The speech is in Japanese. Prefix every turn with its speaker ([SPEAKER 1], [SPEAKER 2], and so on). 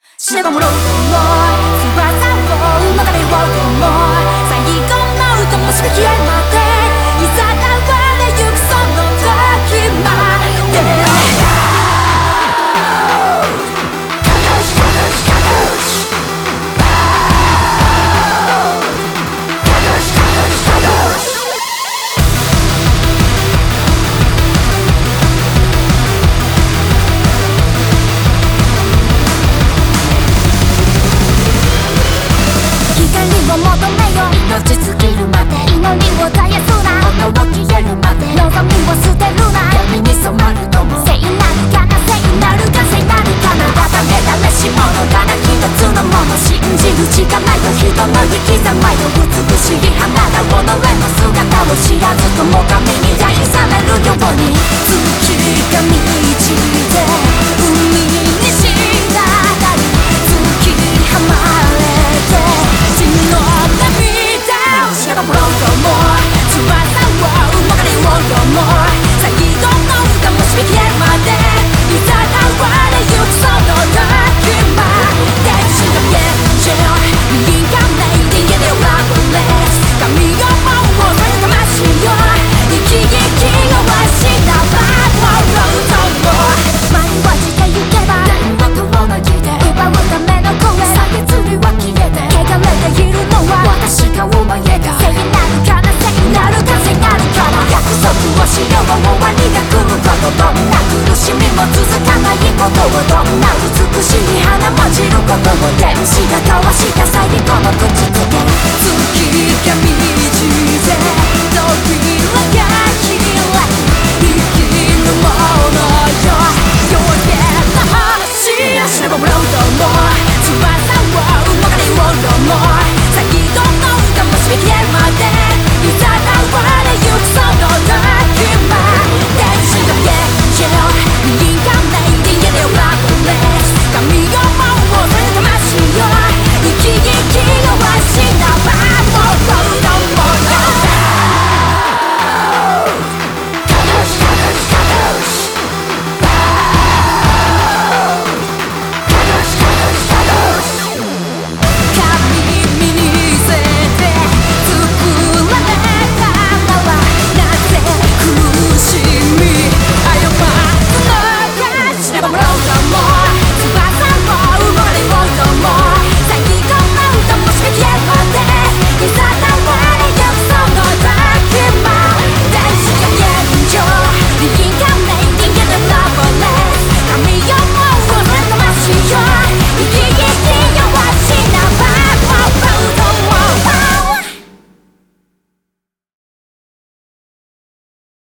[SPEAKER 1] 死ねばもろうと思い翼を曲がれようと思い最後の歌も締め切れまでいざ流れゆくその時まで求めよ命尽きるまで祈りを絶やすな炎を消えるまで望みを捨てるな闇に染まるのも聖なるかな聖なるか聖なるかなダメだめし者かな一つのもの信じるしかないよ人の生き様よ美しい花だ己の姿を知らずとも神に愛されるように月が満ちて海に滴り月はまれて死ねばもろうと思い翼を曲がれようと思い最後の歌も締め切れるまでいざ流れゆくその時まで死んだ現状右がない人間でラブレス神を思うそれ魂よ生き生きをはしたばもろうと思い迷わしてゆけば何を遠のいて奪うための声さえずりは消えて汚れているのは私がお前が聖なるかな聖なるか聖なるかな約束をしよう終わりが来ることどんな苦しみも続かないことをどんな美しい花も散ることを天使が交わした最後の口づけ月が満ちて扉が開く生きるものよ夜明けの星死ねばもらうと思い翼を曲がれようと思い最後の歌も締め切れるまでいざ流れゆくその時まで死んだ現状